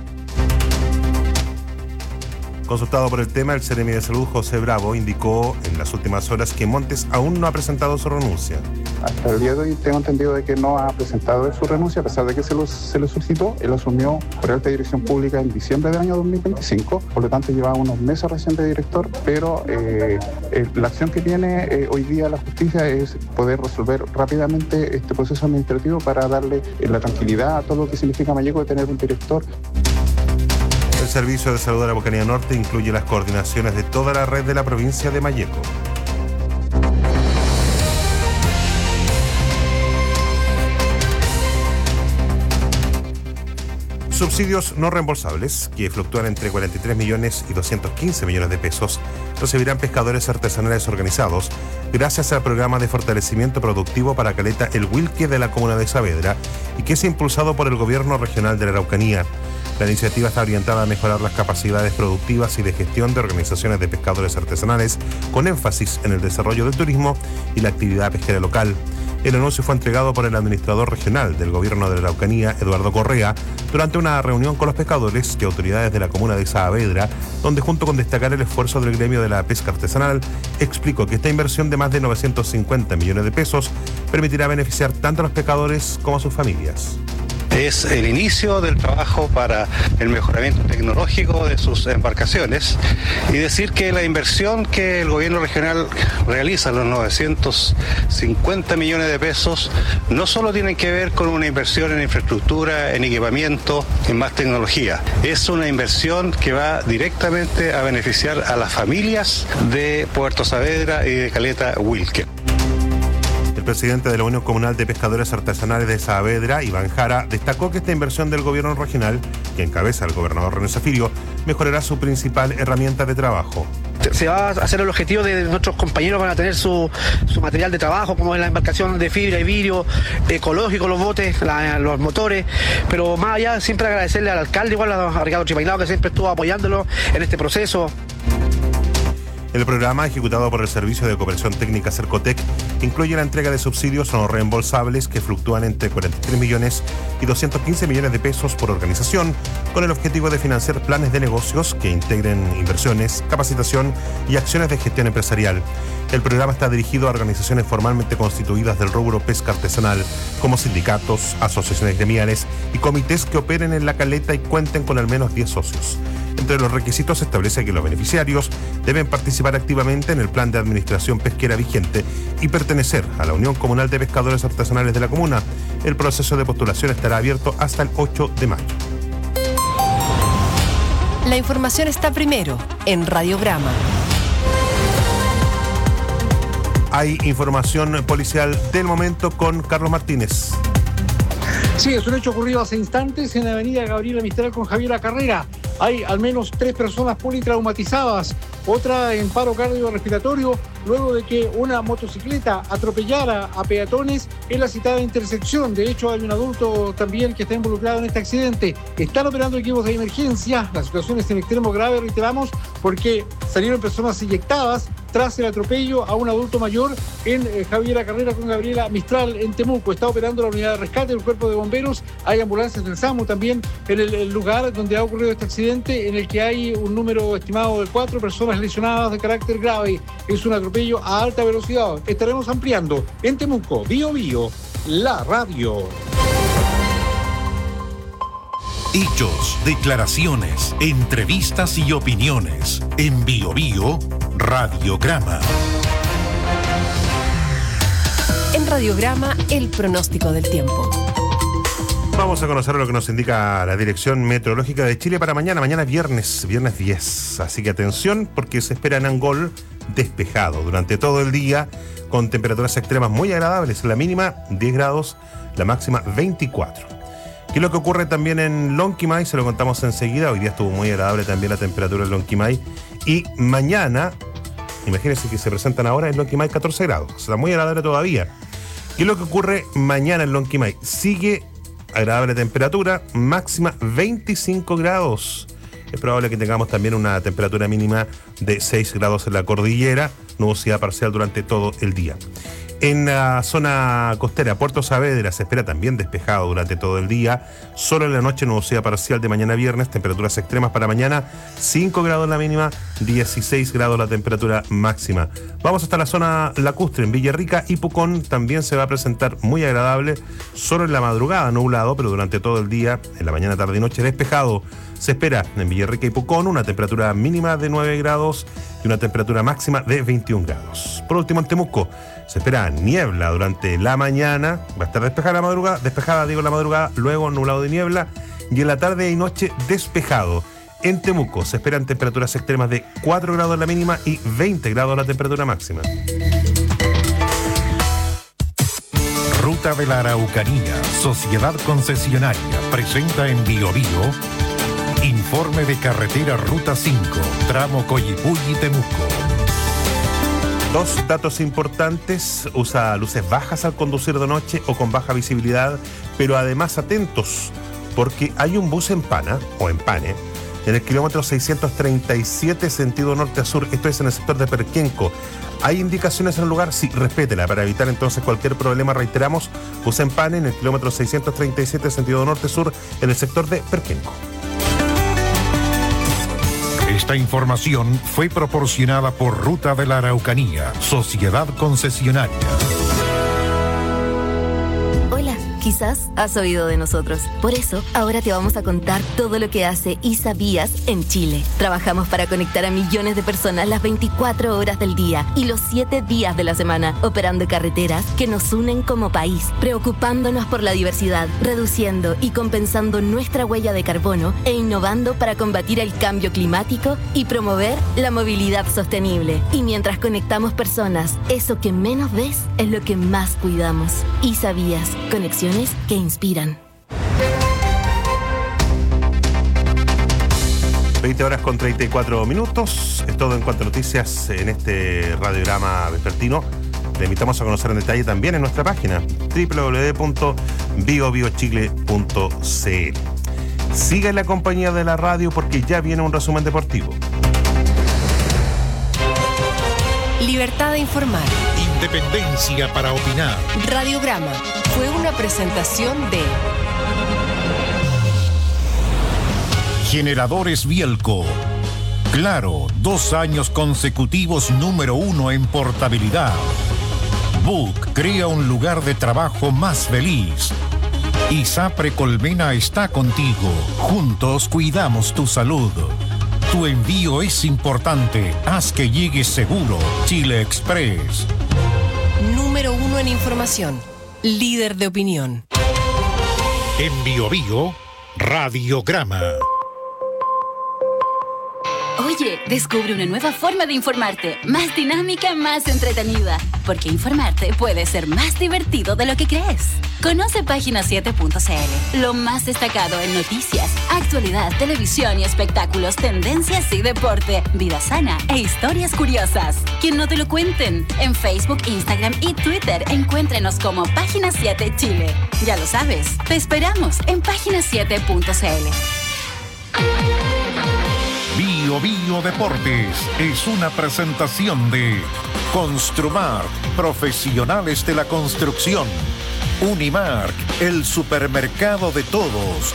Consultado por el tema, el Seremi de Salud, José Bravo, indicó en las últimas horas que Montes aún no ha presentado su renuncia. Hasta el día de hoy tengo entendido de que no ha presentado su renuncia, a pesar de que se, lo, se le solicitó. Él asumió por alta dirección pública en diciembre del año dos mil veinticinco, por lo tanto llevaba unos meses recién de director, pero eh, eh, la acción que tiene eh, hoy día la justicia es poder resolver rápidamente este proceso administrativo para darle eh, la tranquilidad a todo lo que significa Malleco de tener un director. El Servicio de Salud de la Araucanía Norte incluye las coordinaciones de toda la red de la provincia de Malleco. Subsidios no reembolsables, que fluctúan entre cuarenta y tres millones y doscientos quince millones de pesos, recibirán pescadores artesanales organizados gracias al programa de fortalecimiento productivo para caleta El Wilque de la comuna de Saavedra y que es impulsado por el gobierno regional de la Araucanía. La iniciativa está orientada a mejorar las capacidades productivas y de gestión de organizaciones de pescadores artesanales, con énfasis en el desarrollo del turismo y la actividad pesquera local. El anuncio fue entregado por el administrador regional del gobierno de la Araucanía, Eduardo Correa, durante una reunión con los pescadores y autoridades de la comuna de Saavedra, donde junto con destacar el esfuerzo del gremio de la pesca artesanal, explicó que esta inversión de más de novecientos cincuenta millones de pesos permitirá beneficiar tanto a los pescadores como a sus familias. es el inicio del trabajo para el mejoramiento tecnológico de sus embarcaciones y decir que la inversión que el gobierno regional realiza, los novecientos cincuenta millones de pesos, no solo tienen que ver con una inversión en infraestructura, en equipamiento, en más tecnología. Es una inversión que va directamente a beneficiar a las familias de Puerto Saavedra y de Caleta Wilken. El presidente de la Unión Comunal de Pescadores Artesanales de Saavedra, Iván Jara, destacó que esta inversión del gobierno regional, que encabeza el gobernador René Zafirio, mejorará su principal herramienta de trabajo. Se va a hacer el objetivo de nuestros compañeros, van a tener su, su material de trabajo, como es la embarcación de fibra y vidrio, ecológico, los botes, la, los motores, pero más allá siempre agradecerle al alcalde, igual a Ricardo Chipailao, que siempre estuvo apoyándolo en este proceso. El programa, ejecutado por el Servicio de Cooperación Técnica Cercotec, incluye la entrega de subsidios no reembolsables que fluctúan entre cuarenta y tres millones y doscientos quince millones de pesos por organización, con el objetivo de financiar planes de negocios que integren inversiones, capacitación y acciones de gestión empresarial. El programa está dirigido a organizaciones formalmente constituidas del rubro pesca artesanal, como sindicatos, asociaciones gremiales y comités que operen en la caleta y cuenten con al menos diez socios. Entre los requisitos se establece que los beneficiarios deben participar activamente en el plan de administración pesquera vigente y pertenecer a la Unión Comunal de Pescadores Artesanales de la comuna. El proceso de postulación estará abierto hasta el ocho de mayo. La información está primero en Radiograma. Hay información policial del momento con Carlos Martínez. Sí, es un hecho ocurrido hace instantes en la avenida Gabriela Mistral con Javiera Carrera. Hay al menos tres personas politraumatizadas, otra en paro cardiorrespiratorio, luego de que una motocicleta atropellara a peatones en la citada intersección. De hecho, hay un adulto también que está involucrado en este accidente. Están operando equipos de emergencia. La situación es en extremo grave, reiteramos, porque salieron personas inyectadas tras el atropello a un adulto mayor en eh, Javiera Carrera con Gabriela Mistral en Temuco. Está operando la unidad de rescate del cuerpo de bomberos. Hay ambulancias del SAMU también en el, el lugar donde ha ocurrido este accidente, en el que hay un número estimado de cuatro personas lesionadas de carácter grave. Es un atropello a alta velocidad. Estaremos ampliando en Temuco, Bio Bio, la radio. Hechos, declaraciones, entrevistas y opiniones. En Bio Bio, Radiograma. En Radiograma, el pronóstico del tiempo. Vamos a conocer lo que nos indica la Dirección Meteorológica de Chile para mañana. Mañana viernes, viernes diez. Así que atención, porque se espera en Angol despejado durante todo el día, con temperaturas extremas muy agradables. La mínima diez grados, la máxima veinticuatro. ¿Qué es lo que ocurre también en Lonquimay? Se lo contamos enseguida. Hoy día estuvo muy agradable también la temperatura en Lonquimay. Y mañana, imagínense que se presentan ahora en Lonquimay catorce grados. Está muy agradable todavía. ¿Qué es lo que ocurre mañana en Lonquimay? Sigue agradable temperatura, máxima veinticinco grados. Es probable que tengamos también una temperatura mínima de seis grados en la cordillera, nubosidad parcial durante todo el día. En la zona costera, Puerto Saavedra, se espera también despejado durante todo el día. Solo en la noche, nubosidad parcial de mañana viernes. Temperaturas extremas para mañana, cinco grados la mínima, dieciséis grados la temperatura máxima. Vamos hasta la zona lacustre, en Villarrica y Pucón. También se va a presentar muy agradable. Solo en la madrugada, nublado, pero durante todo el día, en la mañana, tarde y noche, despejado. Se espera en Villarrica y Pucón una temperatura mínima de nueve grados y una temperatura máxima de veintiún grados. Por último, en Temuco se espera niebla durante la mañana, va a estar despejada la madrugada, despejada digo la madrugada, luego nublado de niebla, y en la tarde y noche despejado. En Temuco se esperan temperaturas extremas de cuatro grados la mínima y veinte grados la temperatura máxima. Ruta de la Araucanía, Sociedad Concesionaria, presenta en Bio Bio informe de carretera Ruta cinco, tramo Coyipulli-Temuco. Dos datos importantes: usa luces bajas al conducir de noche o con baja visibilidad, pero además atentos, porque hay un bus en Pana, o en Pane, en el kilómetro seiscientos treinta y siete sentido norte a sur, esto es en el sector de Perquenco. ¿Hay indicaciones en el lugar? Sí, respétela, para evitar entonces cualquier problema. Reiteramos, bus en Pane en el kilómetro seiscientos treinta y siete sentido norte-sur, en el sector de Perquenco. Esta información fue proporcionada por Ruta de la Araucanía, Sociedad Concesionaria. Hola, Quizás has oído de nosotros. Por eso, ahora te vamos a contar todo lo que hace ISABías en Chile. Trabajamos para conectar a millones de personas las veinticuatro horas del día y los siete días de la semana, operando carreteras que nos unen como país, preocupándonos por la diversidad, reduciendo y compensando nuestra huella de carbono e innovando para combatir el cambio climático y promover la movilidad sostenible. Y mientras conectamos personas, eso que menos ves es lo que más cuidamos. ISABías, conexiones que inspiran. veinte horas con treinta y cuatro minutos. Es todo en cuanto a noticias en este radiograma vespertino. Le invitamos a conocer en detalle también en nuestra página doble u doble u doble u punto bio bio chile punto c l. Siga en la compañía de la radio porque ya viene un resumen deportivo. Libertad de informar. Independencia para opinar. Radiograma fue una presentación de Generadores Bielco. Claro, dos años consecutivos número uno en portabilidad. Book crea un lugar de trabajo más feliz. ISAPRE Colmena está contigo. Juntos cuidamos tu salud. Tu envío es importante. Haz que llegue seguro. Chile Express. Número uno en información. Líder de opinión. En Bio Bio, Radiograma. Oye, descubre una nueva forma de informarte, más dinámica, más entretenida, porque informarte puede ser más divertido de lo que crees. Conoce página siete punto c l, lo más destacado en noticias, actualidad, televisión y espectáculos, tendencias y deporte, vida sana e historias curiosas. Que no te lo cuenten. En Facebook, Instagram y Twitter encuéntrenos como Página siete Chile. Ya lo sabes, te esperamos en página siete punto c l. Bio Bio Deportes es una presentación de Construmark, profesionales de la construcción. Unimark, el supermercado de todos.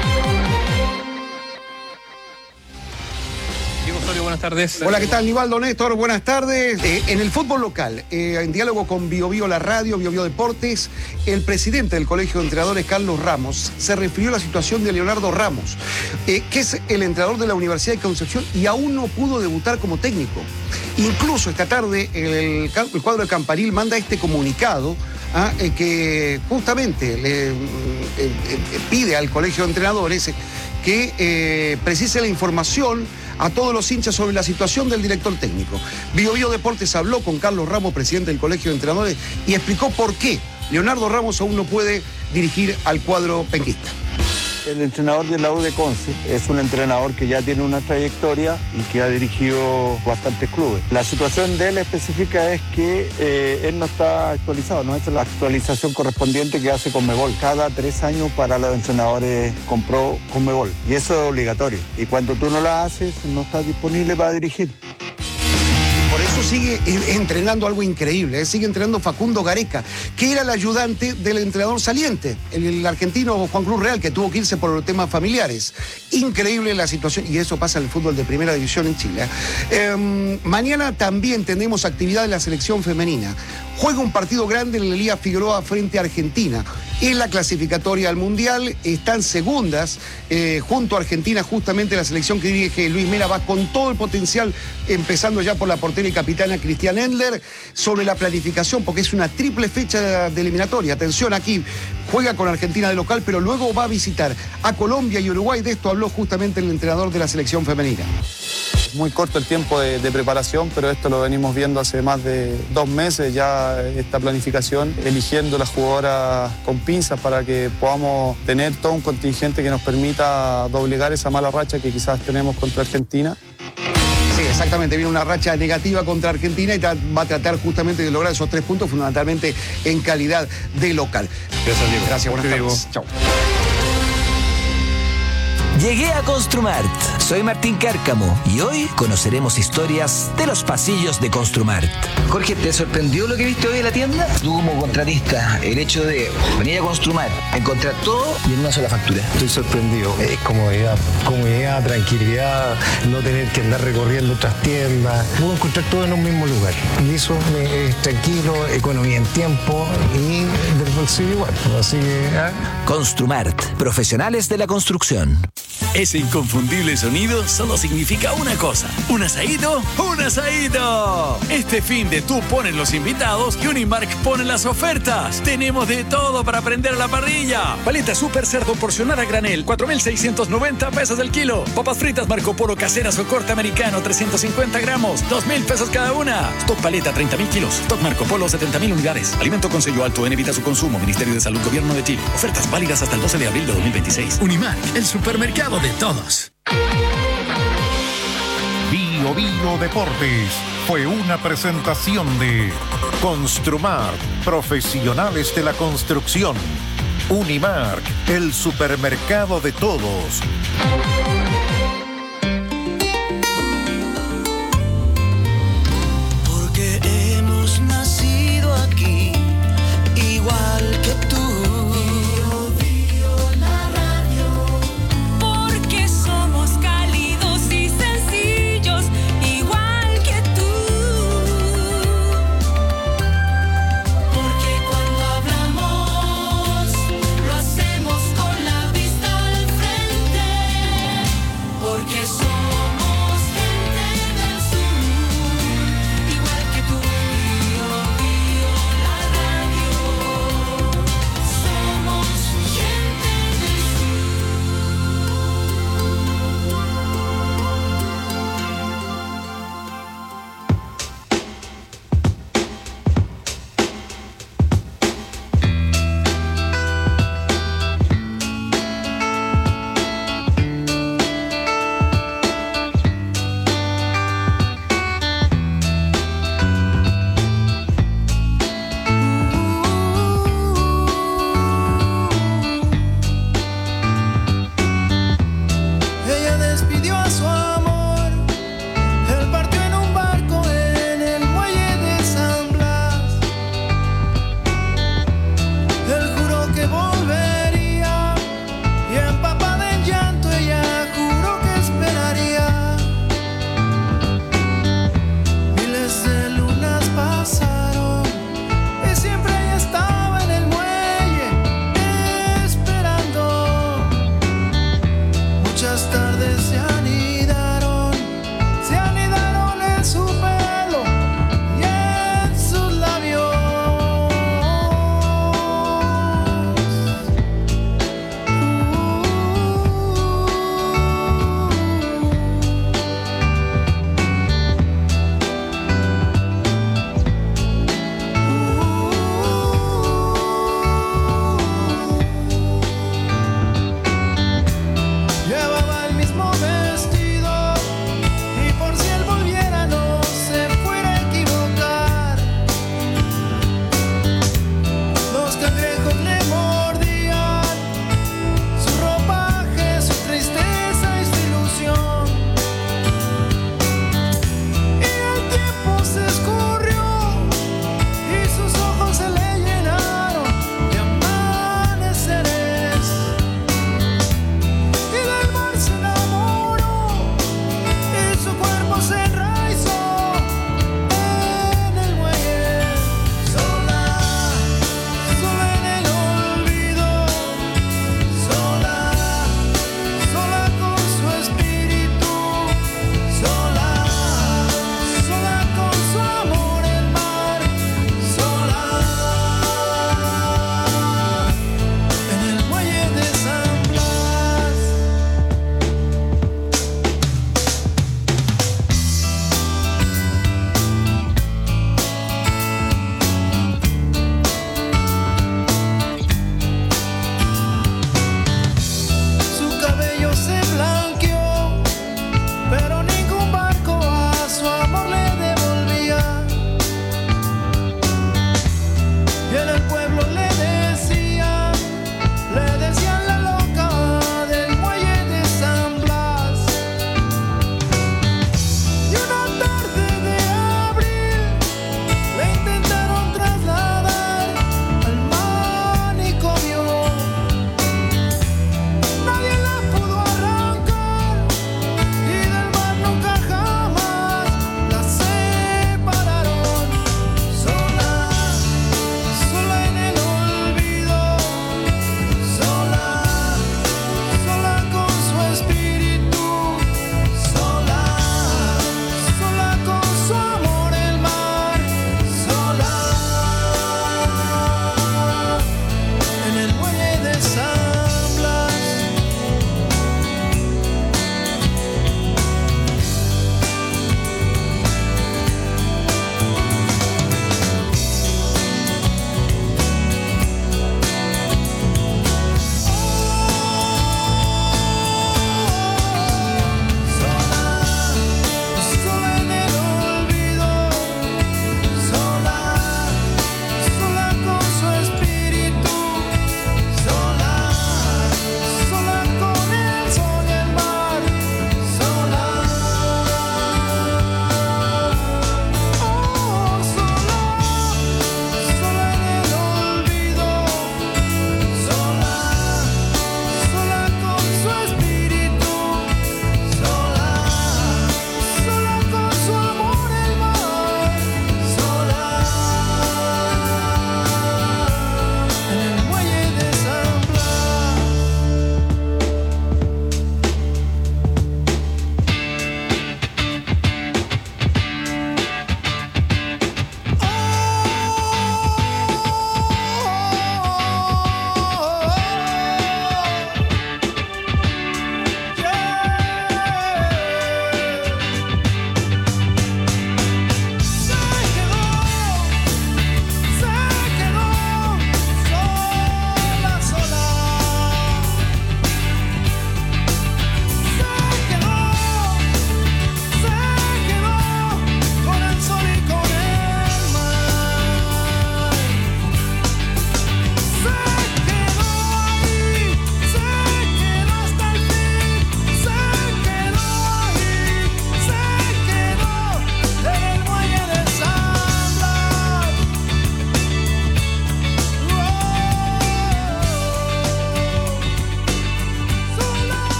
Buenas tardes. Hola, ¿qué tal? Nivaldo, Néstor, buenas tardes. Eh, en el fútbol local, eh, en diálogo con Bio Bio La Radio, Bio Bio Deportes, el presidente del Colegio de Entrenadores, Carlos Ramos, se refirió a la situación de Leonardo Ramos, eh, que es el entrenador de la Universidad de Concepción y aún no pudo debutar como técnico. Incluso esta tarde el, el cuadro de Campanil manda este comunicado ah, eh, que justamente le eh, eh, pide al Colegio de Entrenadores que eh, precise la información a todos los hinchas sobre la situación del director técnico. Bio Bio Deportes habló con Carlos Ramos, presidente del Colegio de Entrenadores, y explicó por qué Leonardo Ramos aún no puede dirigir al cuadro penquista. El entrenador de la U de Conce es un entrenador que ya tiene una trayectoria y que ha dirigido bastantes clubes. La situación de él específica es que eh, él no está actualizado, no ha hecho la actualización correspondiente que hace Conmebol. Cada tres años para los entrenadores compró Conmebol y eso es obligatorio. Y cuando tú no la haces, no estás disponible para dirigir. Por eso sigue entrenando algo increíble, ¿eh? Sigue entrenando Facundo Gareca, que era el ayudante del entrenador saliente, el, el argentino Juan Cruz Real, que tuvo que irse por los temas familiares. Increíble la situación, y eso pasa en el fútbol de primera división en Chile. Eh, mañana también tenemos actividad en la selección femenina. Juega un partido grande en la Liga Figueroa frente a Argentina. En la clasificatoria al Mundial están segundas, eh, junto a Argentina, justamente la selección que dirige Luis Mera va con todo el potencial, empezando ya por la portera y capitana Cristian Endler, sobre la planificación, porque es una triple fecha de eliminatoria. Atención aquí, juega con Argentina de local, pero luego va a visitar a Colombia y Uruguay. De esto habló justamente el entrenador de la selección femenina. Muy corto el tiempo de, de preparación, pero esto lo venimos viendo hace más de dos meses ya, esta planificación, eligiendo las jugadoras con pinzas para que podamos tener todo un contingente que nos permita doblegar esa mala racha que quizás tenemos contra Argentina. Sí, exactamente, viene una racha negativa contra Argentina y va a tratar justamente de lograr esos tres puntos, fundamentalmente en calidad de local. Gracias, Diego. Gracias, buenas tardes. Chao. Llegué a Construmart. Soy Martín Cárcamo y hoy conoceremos historias de los pasillos de Construmart. Jorge, ¿te sorprendió lo que viste hoy en la tienda? Tú como contratista, el hecho de venir a Construmart, encontrar todo y en una sola factura. Estoy sorprendido. Es comodidad, comodidad, tranquilidad, no tener que andar recorriendo otras tiendas. Puedo encontrar todo en un mismo lugar. Y eso me, es tranquilo, economía en tiempo y del bolsillo igual. Así que... ¿eh? Construmart, profesionales de la construcción. Ese inconfundible sonido solo significa una cosa. ¿Un asadito? ¡Un asadito! Este fin de tú pones los invitados y Unimark pone las ofertas. Tenemos de todo para prender a la parrilla. Paleta Super Cerdo porcionada a granel, cuatro mil seiscientos noventa pesos el kilo. Papas fritas Marco Polo caseras o corte americano, trescientos cincuenta gramos, dos mil pesos cada una. Stock paleta, treinta mil kilos. Stock Marco Polo, setenta mil unidades. Alimento con sello alto en evita su consumo. Ministerio de Salud, Gobierno de Chile. Ofertas válidas hasta el doce de abril de dos mil veintiséis. Unimark, el supermercado de todos. Bio Bio Deportes fue una presentación de Construmart, profesionales de la construcción. Unimark, el supermercado de todos. Porque hemos nacido aquí, igual que tú. Muchas tardes se han ido.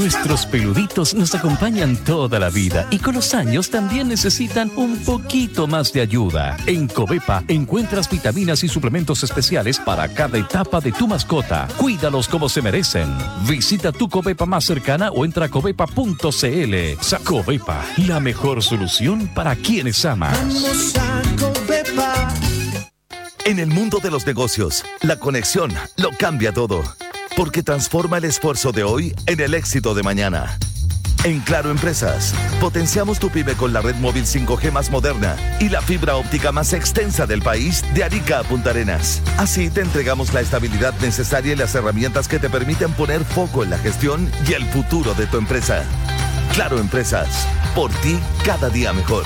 Nuestros peluditos nos acompañan toda la vida y con los años también necesitan un poquito más de ayuda. En Covepa encuentras vitaminas y suplementos especiales para cada etapa de tu mascota. Cuídalos como se merecen. Visita tu Covepa más cercana o entra a covepa punto c l. Covepa, la mejor solución para quienes amas. Vamos a Covepa. En el mundo de los negocios, la conexión lo cambia todo, porque transforma el esfuerzo de hoy en el éxito de mañana. En Claro Empresas, potenciamos tu pyme con la red móvil cinco G más moderna y la fibra óptica más extensa del país de Arica a Punta Arenas. Así te entregamos la estabilidad necesaria y las herramientas que te permiten poner foco en la gestión y el futuro de tu empresa. Claro Empresas, por ti cada día mejor.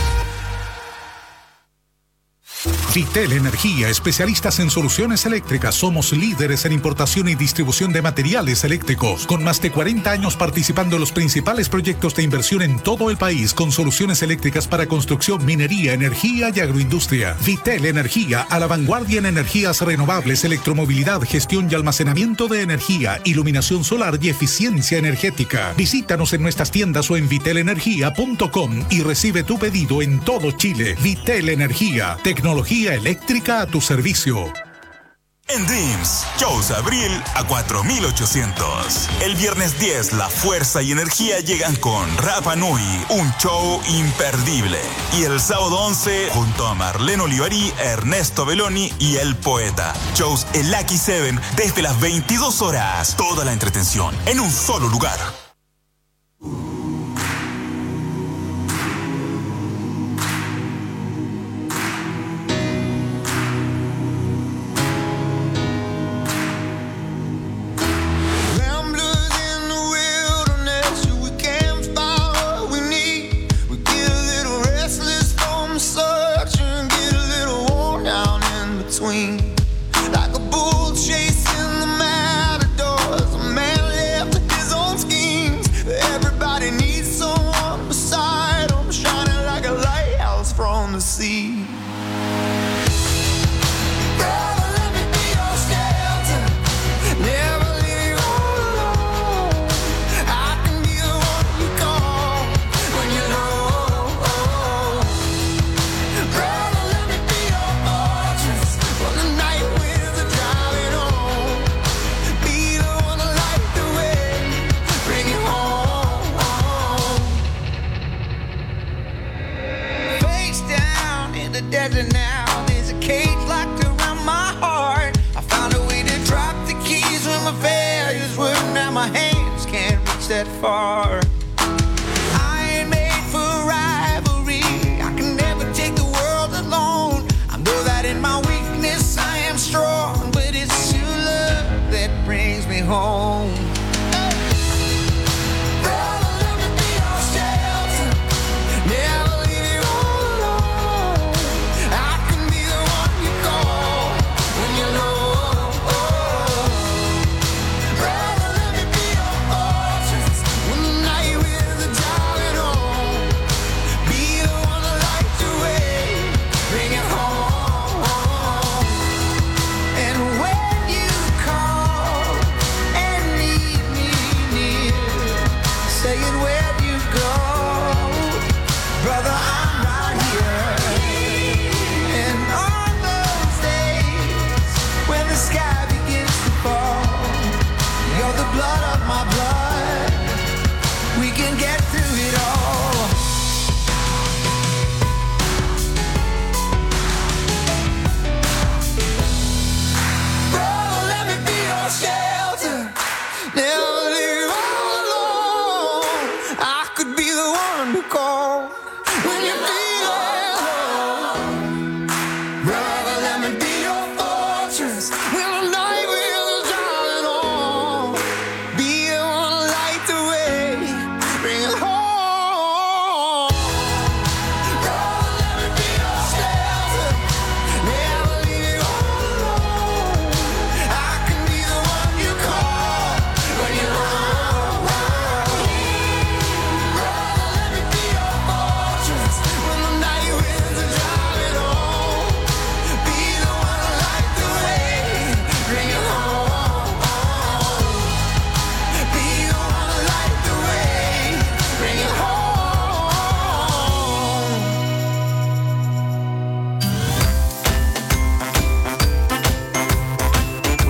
Vitel Energía, especialistas en soluciones eléctricas. Somos líderes en importación y distribución de materiales eléctricos, con más de cuarenta años participando en los principales proyectos de inversión en todo el país, con soluciones eléctricas para construcción, minería, energía y agroindustria. Vitel Energía, a la vanguardia en energías renovables, electromovilidad, gestión y almacenamiento de energía, iluminación solar y eficiencia energética. Visítanos en nuestras tiendas o en vitel energía punto com y recibe tu pedido en todo Chile. Vitel Energía, tecnología eléctrica a tu servicio. En Dreams, shows abril a cuatro mil ochocientos. El viernes diez, la fuerza y energía llegan con Rapa Nui, un show imperdible. Y el sábado once, junto a Marlene Olivari, Ernesto Belloni y El Poeta. Shows en Lucky Seven desde las veintidós horas. Toda la entretención en un solo lugar.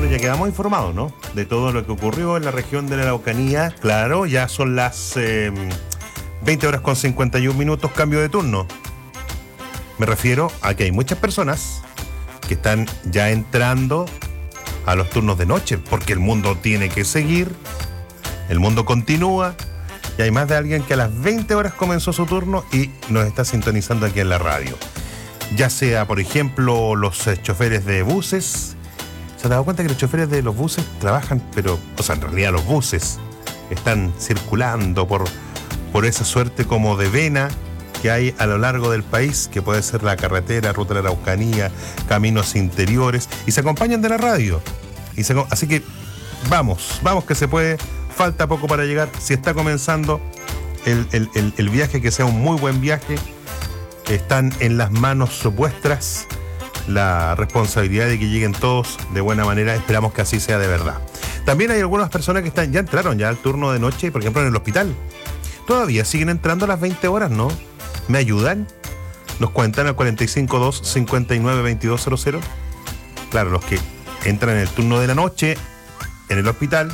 ya quedamos informados, ¿no? De todo lo que ocurrió en la región de la Araucanía. Claro, ya son las eh, veinte horas con cincuenta y un minutos, cambio de turno. Me refiero a que hay muchas personas que están ya entrando a los turnos de noche, porque el mundo tiene que seguir, el mundo continúa, y hay más de alguien que a las veinte horas comenzó su turno y nos está sintonizando aquí en la radio. Ya sea, por ejemplo, los eh, choferes de buses. ¿Se han dado cuenta que los choferes de los buses trabajan, pero, o sea, en realidad los buses están circulando por, por esa suerte como de vena que hay a lo largo del país, que puede ser la carretera, ruta de la Araucanía, caminos interiores, y se acompañan de la radio. Y se, así que vamos, vamos que se puede, falta poco para llegar. Si está comenzando el, el, el, el viaje, que sea un muy buen viaje, están en las manos vuestras la responsabilidad de que lleguen todos de buena manera. Esperamos que así sea de verdad. También hay algunas personas que están ya entraron ya al turno de noche, por ejemplo en el hospital. Todavía siguen entrando a las veinte horas, ¿no? ¿Me ayudan? Nos cuentan al cuarenta y cinco dos cincuenta y nueve veintidós cero cero. Claro, los que entran en el turno de la noche en el hospital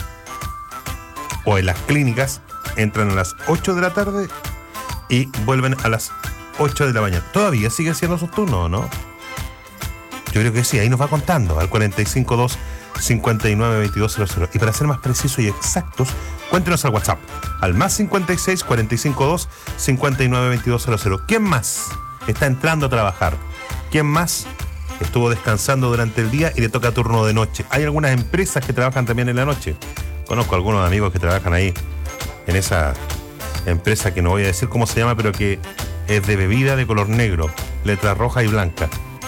o en las clínicas entran a las ocho de la tarde y vuelven a las ocho de la mañana. ¿Todavía siguen siendo sus turnos, no? Yo creo que sí, ahí nos va contando al cuarenta y cinco dos cincuenta y nueve veintidós cero cero. Y para ser más precisos y exactos, cuéntenos al WhatsApp al más cincuenta y seis cuarenta y cinco dos cincuenta y nueve veintidós cero cero. ¿Quién más está entrando a trabajar? ¿Quién más estuvo descansando durante el día y le toca turno de noche? Hay algunas empresas que trabajan también en la noche. Conozco algunos amigos que trabajan ahí en esa empresa que no voy a decir cómo se llama, pero que es de bebida de color negro, letra roja y blanca.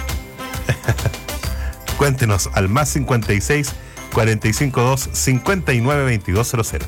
Cuéntenos al más cincuenta y seis cuarenta y cinco dos cincuenta y nueve veintidós cero cero.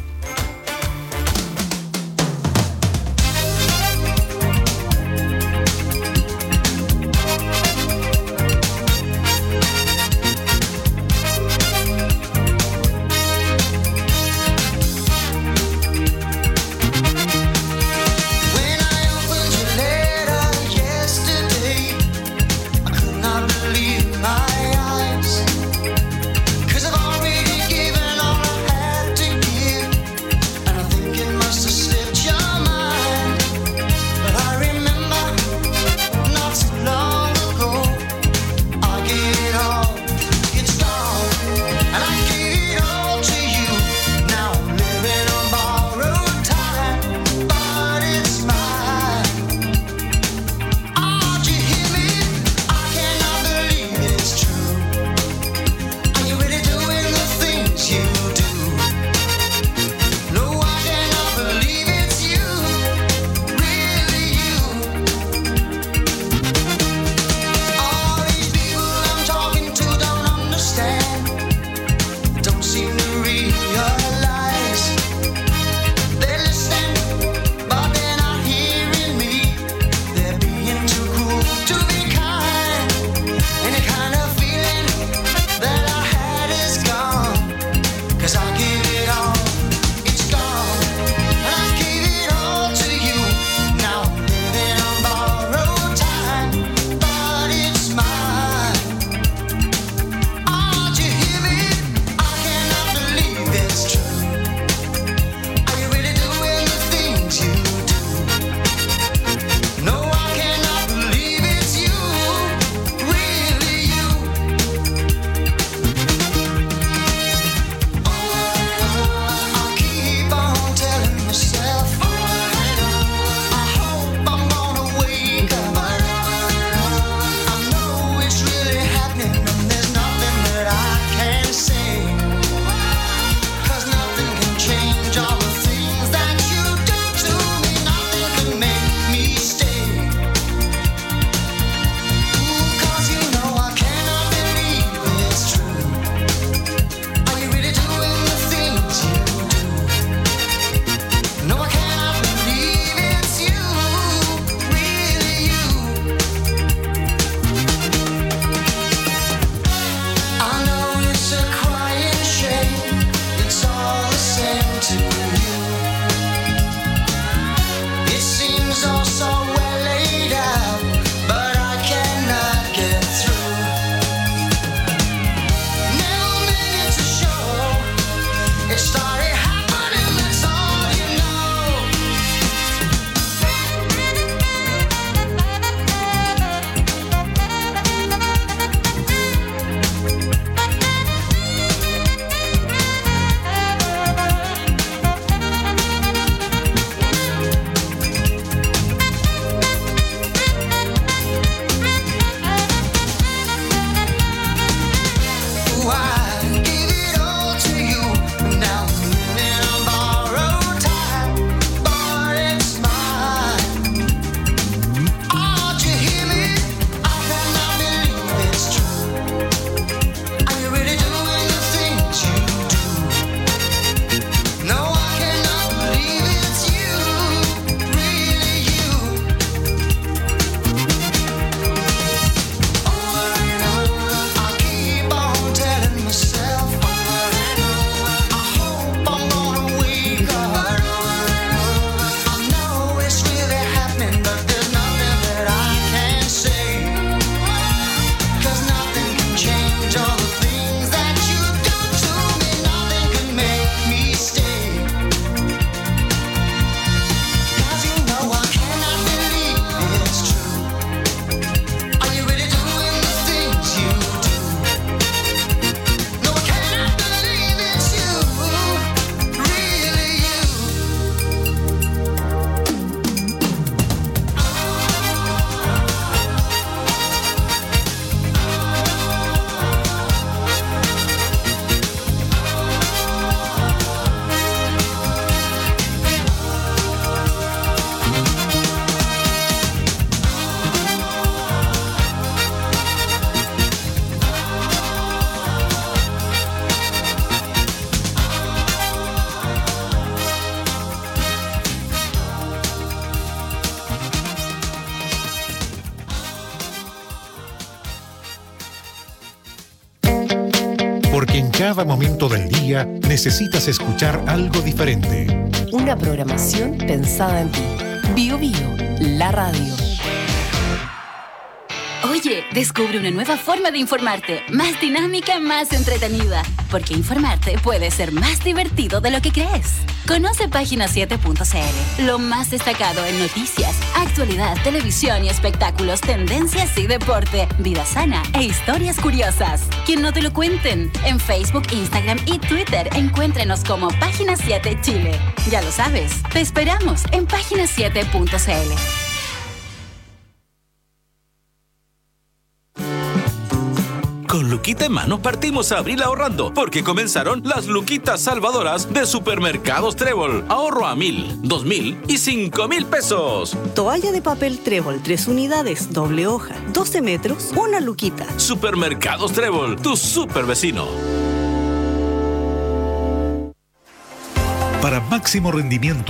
Porque en cada momento del día necesitas escuchar algo diferente. Una programación pensada en ti. Bio Bio, la radio. Oye, descubre una nueva forma de informarte, más dinámica, más entretenida, porque informarte puede ser más divertido de lo que crees. Conoce página siete punto c l, lo más destacado en noticias, actualidad, televisión y espectáculos, tendencias y deporte, vida sana e historias curiosas. Que no te lo cuenten. En Facebook, Instagram y Twitter encuéntrenos como Página siete Chile. Ya lo sabes, te esperamos en página siete punto c l. Con Luquita en mano partimos a abril ahorrando, porque comenzaron las Luquitas salvadoras de Supermercados Trébol. Ahorro a mil, dos mil y cinco mil pesos. Toalla de papel Trébol, tres unidades, doble hoja, doce metros, una luquita. Supermercados Trébol, tu super vecino. Para máximo rendimiento